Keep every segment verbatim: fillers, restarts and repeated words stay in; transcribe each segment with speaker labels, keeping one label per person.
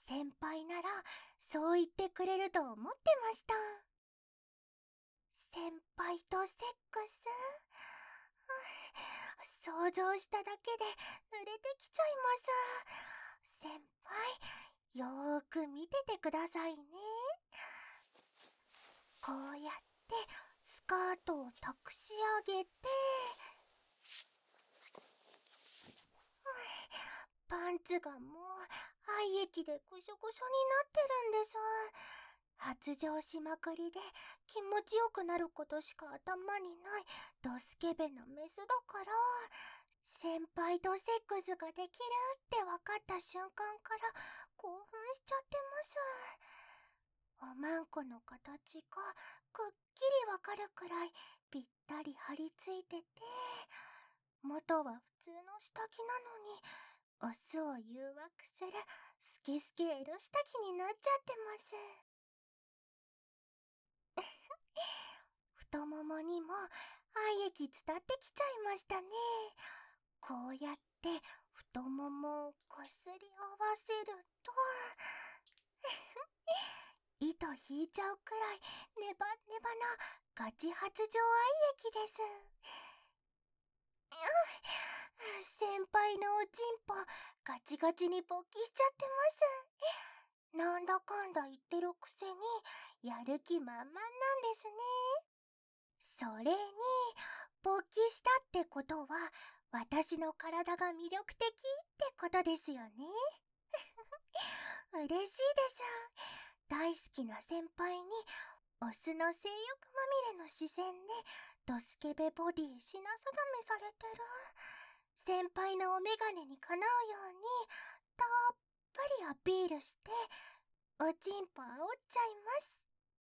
Speaker 1: 先輩ならそう言ってくれると思ってました。先輩とセックス、想像しただけで濡れてきちゃいます。先輩、よーく見ててくださいね。こうやってスカートをたくし上げて、パンツがもう愛液でぐしょぐしょになってるんです。発情しまくりで気持ちよくなることしか頭にないドスケベなメスだから、先輩とセックスができるって分かった瞬間から興奮しちゃってます。おまんこの形がくっきりわかるくらいぴったり張り付いてて、元は普通の下着なのにオスを誘惑するスケスケエロ下着になっちゃってます。太ももにも愛液伝ってきちゃいましたね。こうやって太ももをこすり合わせると糸引いちゃうくらいネバネバなガチ発情愛液です。先輩のおちんぽガチガチに勃起しちゃってます。なんだかんだ言ってるくせにやる気満々なんですね。それに勃起したってことは私の体が魅力的ってことですよね。嬉しいです。大好きな先輩にオスの性欲まみれの視線でドスケベボディ品定めされてる。先輩のお眼鏡にかなうようにたっぷりアピールしておちんぽあおっちゃいます。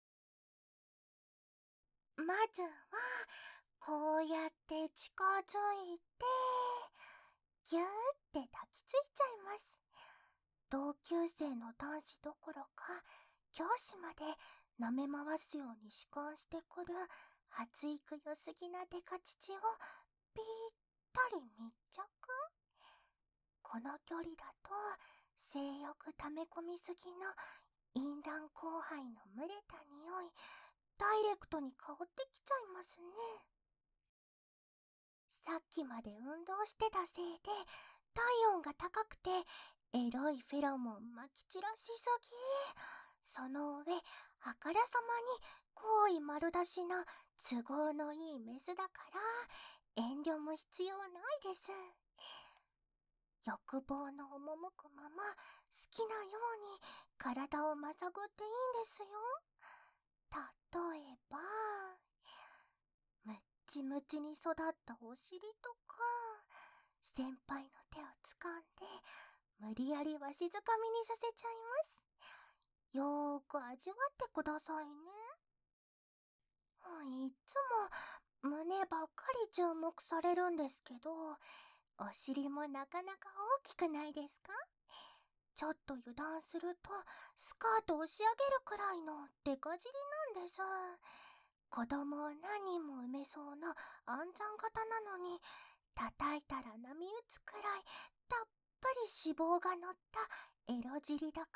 Speaker 1: まずはこうやって近づいてギューって抱きついちゃいます。同級生の男子どころか教師まで舐め回すように弛緩してくる発育良すぎなデカ乳をぴったり密着。この距離だと性欲溜め込みすぎの淫乱後輩の蒸れた匂いダイレクトに香ってきちゃいますね。さっきまで運動してたせいで体温が高くてエロいフェロモンまき散らしすぎ。その上あからさまに好意丸出しな都合のいいメスだから遠慮も必要ないです。欲望の赴くまま好きなように体をまさぐっていいんですよ。例えばムッチムチに育ったお尻とか、先輩の手を掴んで無理やりわしづかみにさせちゃいます。よーく味わってくださいね。いつも胸ばっかり注目されるんですけど、お尻もなかなか大きくないですか？ちょっと油断するとスカートを仕上げるくらいのデカ尻なんです。子供を何人も産めそうな安産型なのに叩いたら波打つくらいたっぷり脂肪が乗ったエロ尻だから、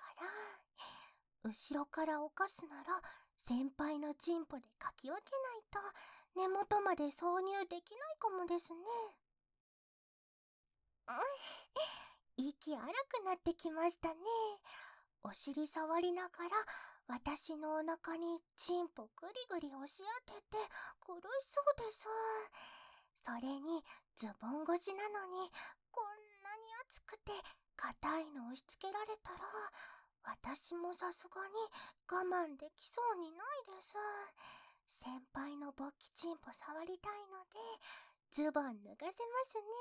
Speaker 1: 後ろから犯すなら先輩のチンポでかき分けないと根元まで挿入できないかもですね。息荒くなってきましたね。お尻触りながら私のお腹にチンポグリグリ押し当てて苦しそうです。それにズボン越しなのにこんなに熱くて硬いの押し付けられたら私もさすがに我慢できそうにないです。先輩の勃起チンポ触りたいのでズボン脱がせますね。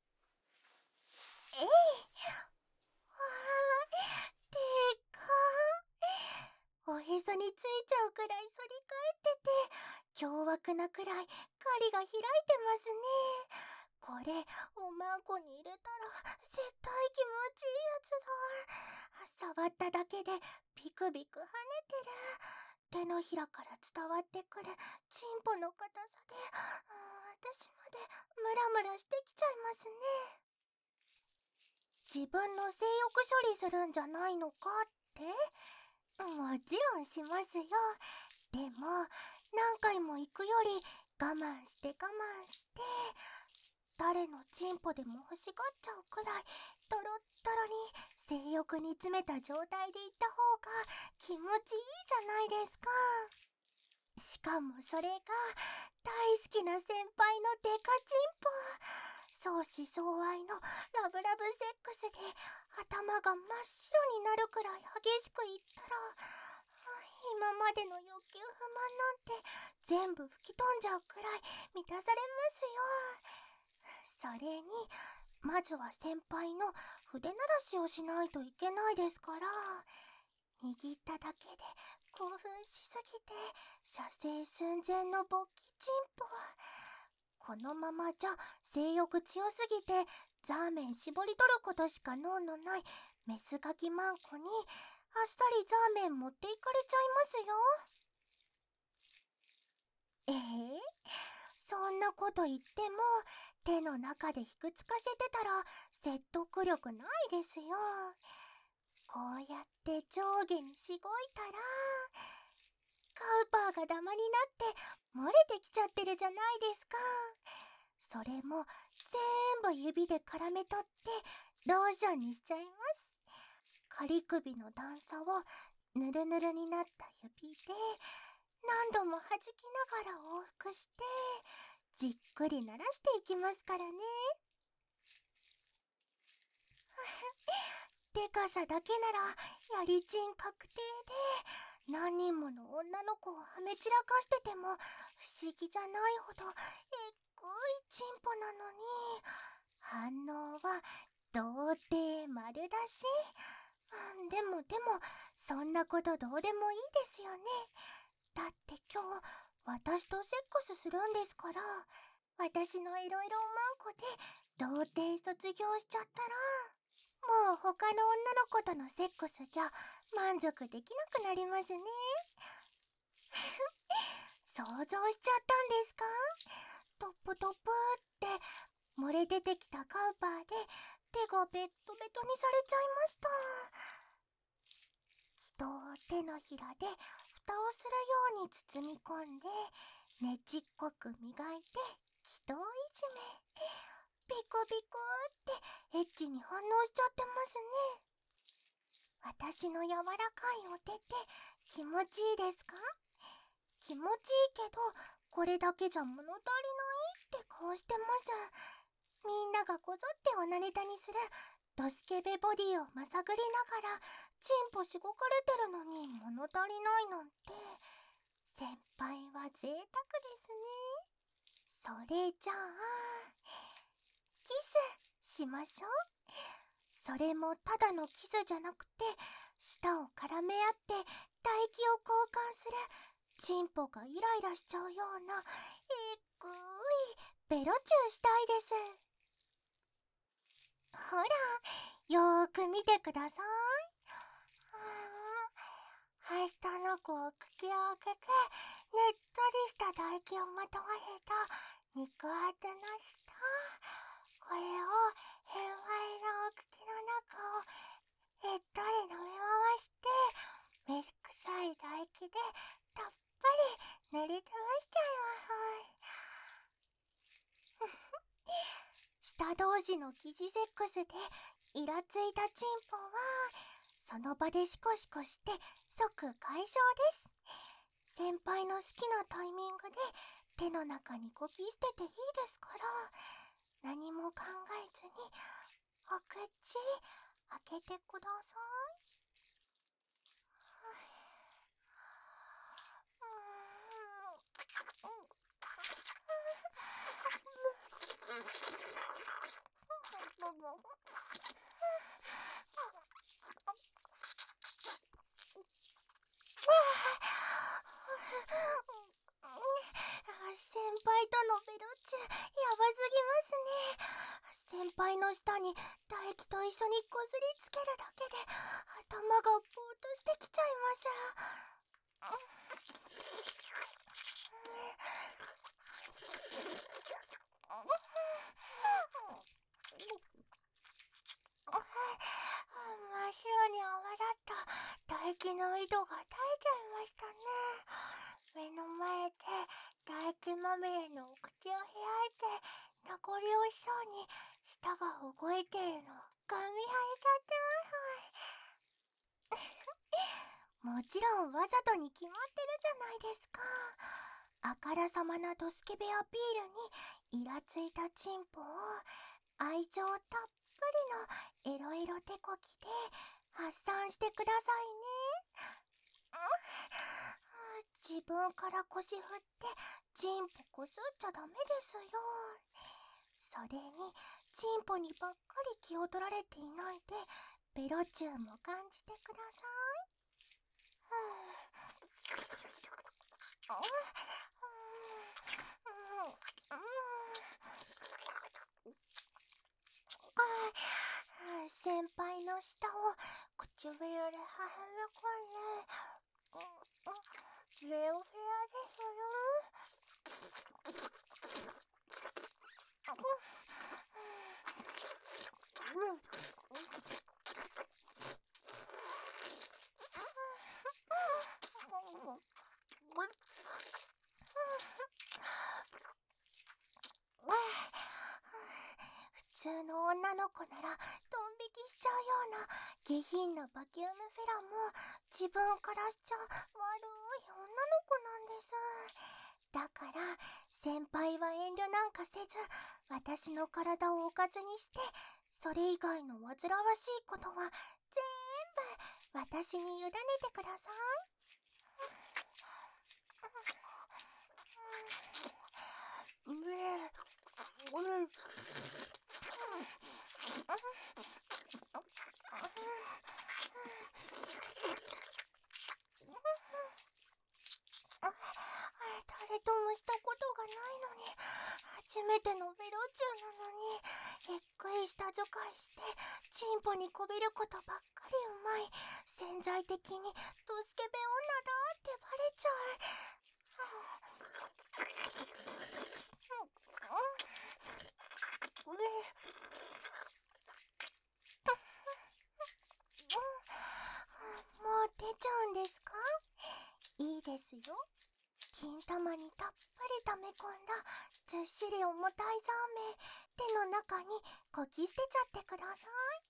Speaker 1: えい、わー、でかー。おへそについちゃうくらい反り返ってて凶悪なくらい狩りが開いてますね。これおまんこに入れたら絶対気持ちいいやつだ。触っただけでビクビク跳ねてる。手のひらから伝わってくるチンポの硬さで私までムラムラしてきちゃいますね。 自分の性欲処理するんじゃないのかって？もちろんしますよ。でも、何回も行くより我慢して我慢して、誰のチンポでも欲しがっちゃうくらい、トロットロに性欲に詰めた状態で行った方が気持ちいいじゃないですか。しかもそれが大好きな先輩のデカチンポ。相思相愛のラブラブセックスで頭が真っ白になるくらい激しくいったら、今までの欲求不満なんて全部吹き飛んじゃうくらい満たされますよ。それに、まずは先輩の筆鳴らしをしないといけないですから、握っただけで興奮しすぎて射精寸前の勃起チンポ。このままじゃ性欲強すぎてザーメン絞り取ることしか脳のないメスガキマンコにあっさりザーメン持っていかれちゃいますよ。えー、そんなこと言っても手の中でひくつかせてたら説得力ないですよ。こうやって上下にしごいたら、カウパーがダマになって漏れてきちゃってるじゃないですか。それも全部指で絡め取ってローションにしちゃいます。仮首の段差をぬるぬるになった指で何度も弾きながら往復してじっくり鳴らしていきますからね。でかさだけならやりちん確定で、何人もの女の子をはめ散らかしてても不思議じゃないほどえっごいチンポなのに、反応は童貞丸出し。でもでもそんなことどうでもいいですよね。だって今日私とセックスするんですから。私のいろいろマンコで童貞卒業しちゃったら、もう他の女の子とのセックスじゃ満足できなくなりますね。想像しちゃったんですか？トップトップって漏れ出てきたカウパーで手がベットベトにされちゃいました。人を手のひらで蓋をするように包み込んでねちっこく磨いて気筒いじめ。ピコピコってエッチに反応しちゃってますね。私の柔らかいお手って気持ちいいですか？気持ちいいけどこれだけじゃ物足りないって顔してます。みんながこぞっておなネタにするドスケベボディをまさぐりながらチンポしごかれてるのに物足りないなんて、先輩は贅沢ですね。それじゃあキスしましょう。それもただのキスじゃなくて、舌を絡め合って唾液を交換する、チンポがイライラしちゃうようなえっぐーいベロチューしたいです。ほら、よーく見てください。は下の子を口を開けて、ねっとりした唾液をまとわせた肉厚の舌。これを変態のお口の中をえっとり飲み回して、水臭い唾液でたっぷり塗りつぶしちゃいます。舌同士の疑似セックスでイラついたチンポはその場でシコシコして即解消です。先輩の好きなタイミングで手の中にこぎ捨てていいですから、何も考えずにお口開けてください。先輩とのベロチュやばすぎますね。先輩の舌に唾液と一緒にこすりつけるだけで頭がぼーっとしてきちゃいます。 液の井戸が垂れちゃいましたね。目の前で唾液まみれのお口を開いて名残惜しそうに舌が動いているのをガン見張れちゃってます。もちろんわざとに決まってるじゃないですか。あからさまなドスケベアピールにイラついたチンポを愛情たっぷりのエロエロ手こきで発散してくださいね。自分から腰振ってチンポこすっちゃダメですよ。それにチンポにばっかり気を取られていないでベロチューも感じてください。先輩の舌を唇ではめ込んで、レオフェアですよ。普通の女の子ならドン引きしちゃうような下品なバキュームフェラも自分からしちゃ悪い女の子なんです。だから先輩は遠慮なんかせず私の体をおかずにして、それ以外の煩わしいことは全部私に委ねてください。うえうえ誰ともしたことがないのに、初めてのベロチューなのにゆっくり舌使いしてチンポにこびることばっかりうまい潜在的にドスケベ女だってバレちゃう。もう出ちゃうんですか？いいですよ。金玉にたっぷり溜め込んだずっしり重たいザーメン手の中にこき捨てちゃってください。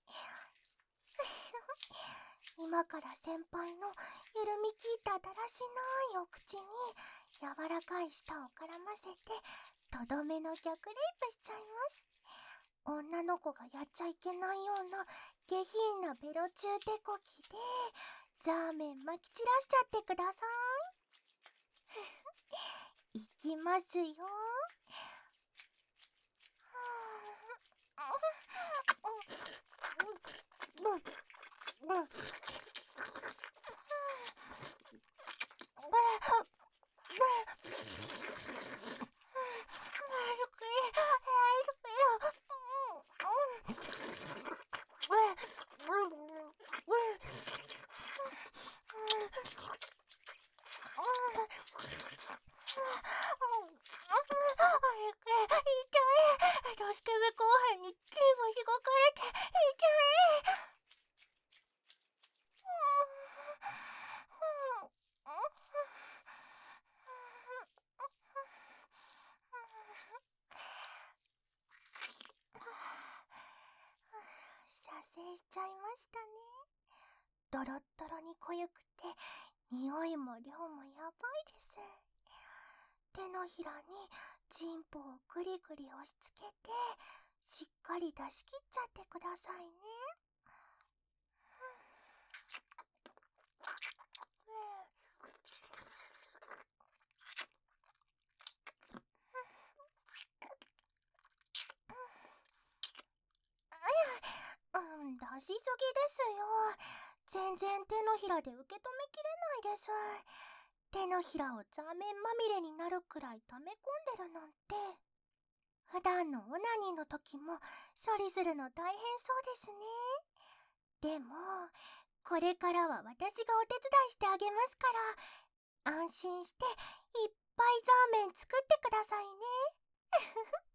Speaker 1: 今から先輩の緩みきっただらしないお口に柔らかい舌を絡ませてとどめの逆レイプしちゃいます。女の子がやっちゃいけないような下品なベロチュー手こきでザーメンまき散らしちゃってください。いきますよ。射精しちゃいましたね。ドロッドロに濃ゆくて匂いも量もやばいです。手のひらにチンポをグリグリ押し付けてしっかり出し切っちゃってくださいね。うん、出しすぎですよ。全然手のひらで受け止めきれないです。手のひらをザーメンまみれになるくらい溜め込んでるなんて。普段のオナニーの時も処理するの大変そうですね。でもこれからは私がお手伝いしてあげますから、安心していっぱいザーメン作ってくださいね。